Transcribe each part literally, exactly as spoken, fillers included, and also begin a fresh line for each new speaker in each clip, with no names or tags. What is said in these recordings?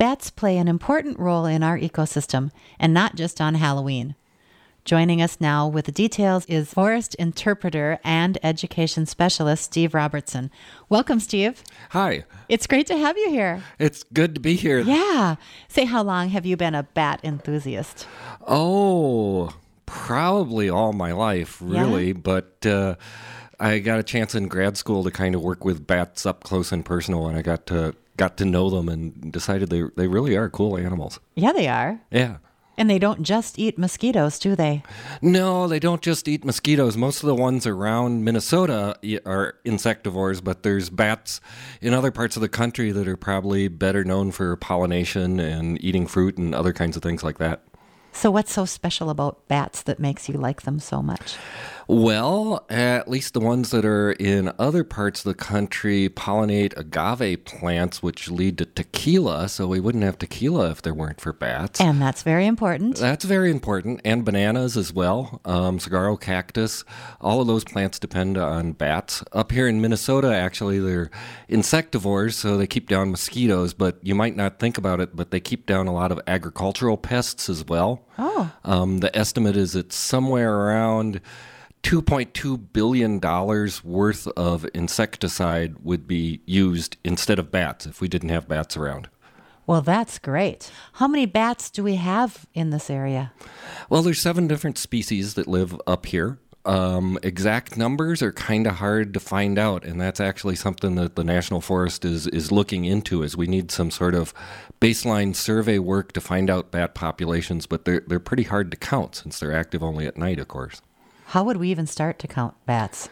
bats play an important role in our ecosystem, and not just on Halloween. Joining us now with the details is forest interpreter and education specialist Steve Robertson. Welcome, Steve.
Hi.
It's great to have you here.
It's good to be here.
Yeah. Say, how long have you been a bat enthusiast?
Oh, probably all my life, really.
Yeah?
But uh, I got a chance in grad school to kind of work with bats up close and personal, and I got to got to know them and decided they they really are cool animals.
Yeah, they are.
Yeah.
And they don't just eat mosquitoes, do they?
No, they don't just eat mosquitoes. Most of the ones around Minnesota e- are insectivores, but there's bats in other parts of the country that are probably better known for pollination and eating fruit and other kinds of things like that.
So what's so special about bats that makes you like them so much?
Well, at least the ones that are in other parts of the country pollinate agave plants, which lead to tequila. So we wouldn't have tequila if there weren't for bats.
And that's very important.
That's very important. And bananas as well. Um, saguaro cactus. All of those plants depend on bats. Up here in Minnesota, actually, they're insectivores, so they keep down mosquitoes. But you might not think about it, but they keep down a lot of agricultural pests as well.
Oh.
Um, the estimate is it's somewhere around two point two billion dollars worth of insecticide would be used instead of bats if we didn't have bats around.
Well, that's great. How many bats do we have in this area?
Well, there's seven different species that live up here. Um, exact numbers are kind of hard to find out, and that's actually something that the National Forest is is looking into, is we need some sort of baseline survey work to find out bat populations, but they're, they're pretty hard to count since they're active only at night, of course.
How would we even start to count bats?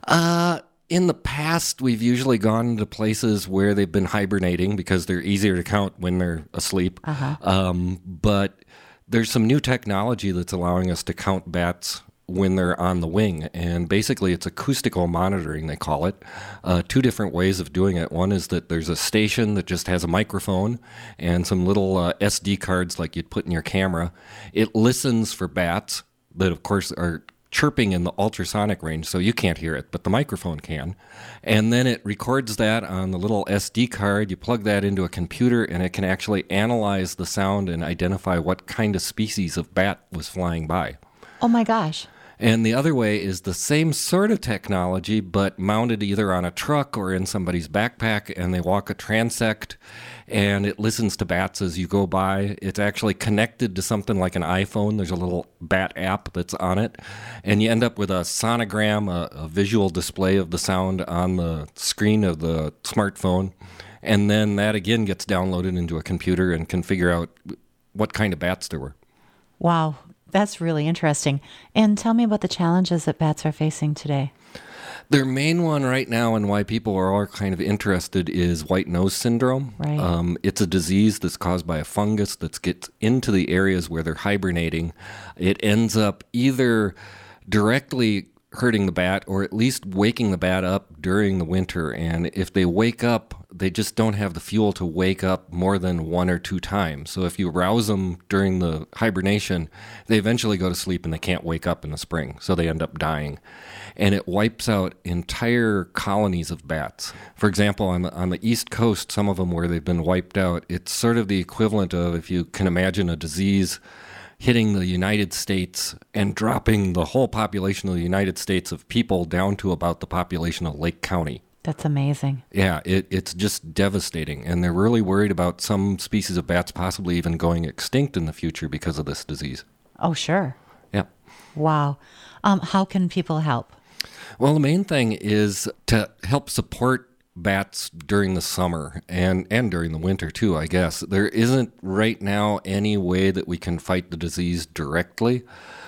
Uh, in the past, we've usually gone to places where they've been hibernating because they're easier to count when they're asleep.
Uh-huh.
Um, but there's some new technology that's allowing us to count bats when they're on the wing. And basically, it's acoustical monitoring, they call it. Uh, two different ways of doing it. One is that there's a station that just has a microphone and some little uh, S D cards like you'd put in your camera. It listens for bats that, of course, are chirping in the ultrasonic range, so you can't hear it, but the microphone can. And then it records that on the little S D card. You plug that into a computer, and it can actually analyze the sound and identify what kind of species of bat was flying by.
Oh my gosh.
And the other way is the same sort of technology, but mounted either on a truck or in somebody's backpack, and they walk a transect, and it listens to bats as you go by. It's actually connected to something like an iPhone. There's a little bat app that's on it, and you end up with a sonogram, a, a visual display of the sound on the screen of the smartphone, and then that again gets downloaded into a computer and can figure out what kind of bats there were.
Wow. That's really interesting. And tell me about the challenges that bats are facing today.
Their main one right now, and why people are all kind of interested, is white nose syndrome.
Right.
Um, it's a disease that's caused by a fungus that gets into the areas where they're hibernating. It ends up either directly hurting the bat or at least waking the bat up during the winter. And if they wake up, they just don't have the fuel to wake up more than one or two times. So if you rouse them during the hibernation, they eventually go to sleep and they can't wake up in the spring. So they end up dying. And it wipes out entire colonies of bats. For example, on the, on the East Coast, some of them where they've been wiped out, it's sort of the equivalent of, if you can imagine, a disease hitting the United States and dropping the whole population of the United States of people down to about the population of Lake County.
That's amazing.
Yeah, it, it's just devastating. And they're really worried about some species of bats possibly even going extinct in the future because of this disease.
Oh, sure.
Yeah.
Wow. Um, how can people help?
Well, the main thing is to help support bats during the summer and, and during the winter too, I guess. There isn't right now any way that we can fight the disease directly,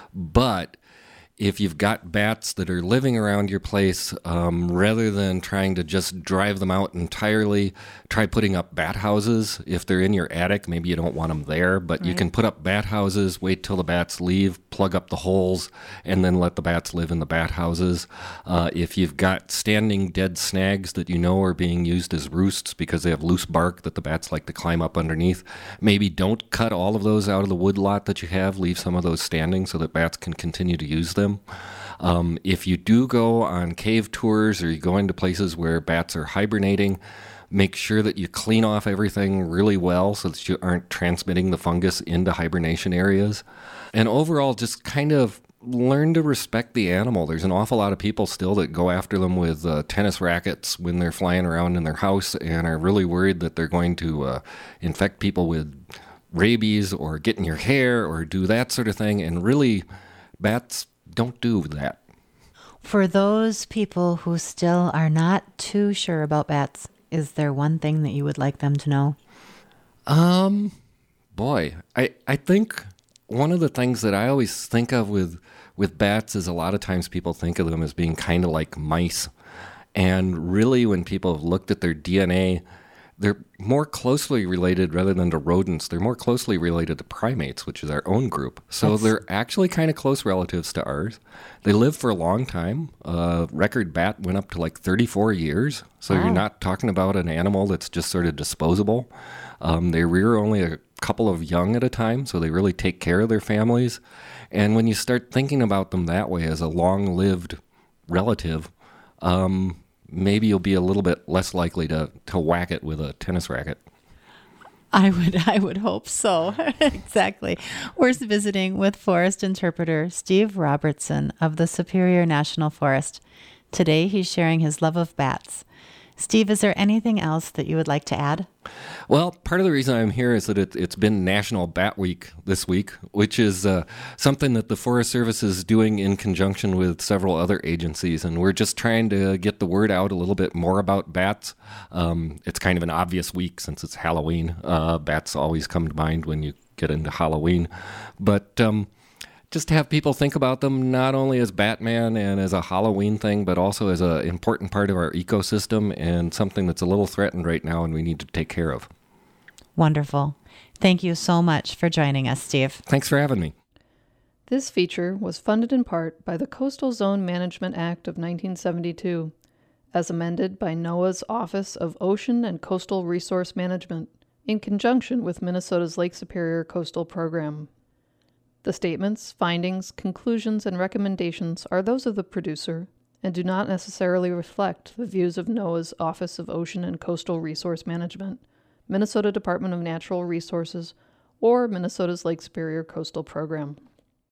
but if you've got bats that are living around your place, um, rather than trying to just drive them out entirely, try putting up bat houses. If they're in your attic, maybe you don't want them there, but right. You can put up bat houses, wait till the bats leave, plug up the holes, and then let the bats live in the bat houses. Uh, if you've got standing dead snags that you know are being used as roosts because they have loose bark that the bats like to climb up underneath, maybe don't cut all of those out of the wood lot that you have. Leave some of those standing so that bats can continue to use them. Um, if you do go on cave tours or you go into places where bats are hibernating, Make sure that you clean off everything really well so that you aren't transmitting the fungus into hibernation areas. And overall, just kind of learn to respect the animal. There's an awful lot of people still that go after them with uh, tennis rackets when they're flying around in their house and are really worried that they're going to uh, infect people with rabies or get in your hair or do that sort of thing. And really, bats don't do that.
For those people who still are not too sure about bats, is there one thing that you would like them to know?
Um, boy, I, I think one of the things that I always think of with, with bats is a lot of times people think of them as being kind of like mice. And really, when people have looked at their D N A, they're more closely related rather than to rodents. They're more closely related to primates, which is our own group. So That's... they're actually kind of close relatives to ours. They live for a long time. Uh, record bat went up to like thirty-four years. So wow. You're not talking about an animal that's just sort of disposable. Um, they rear only a couple of young at a time, so they really take care of their families. And when you start thinking about them that way as a long-lived relative, um, maybe you'll be a little bit less likely to, to whack it with a tennis racket.
I would I would hope so. Exactly. We're visiting with forest interpreter Steve Robertson of the Superior National Forest. Today he's sharing his love of bats. Steve, is there anything else that you would like to add?
Well, part of the reason I'm here is that it, it's been National Bat Week this week, which is uh, something that the Forest Service is doing in conjunction with several other agencies. And we're just trying to get the word out a little bit more about bats. Um, it's kind of an obvious week since it's Halloween. Uh, bats always come to mind when you get into Halloween. But um, just to have people think about them not only as Batman and as a Halloween thing, but also as an important part of our ecosystem and something that's a little threatened right now and we need to take care of.
Wonderful. Thank you so much for joining us, Steve.
Thanks for having me.
This feature was funded in part by the Coastal Zone Management Act of nineteen seventy-two, as amended by NOAA's Office of Ocean and Coastal Resource Management, in conjunction with Minnesota's Lake Superior Coastal Program. The statements, findings, conclusions, and recommendations are those of the producer and do not necessarily reflect the views of NOAA's Office of Ocean and Coastal Resource Management, Minnesota Department of Natural Resources, or Minnesota's Lake Superior Coastal Program.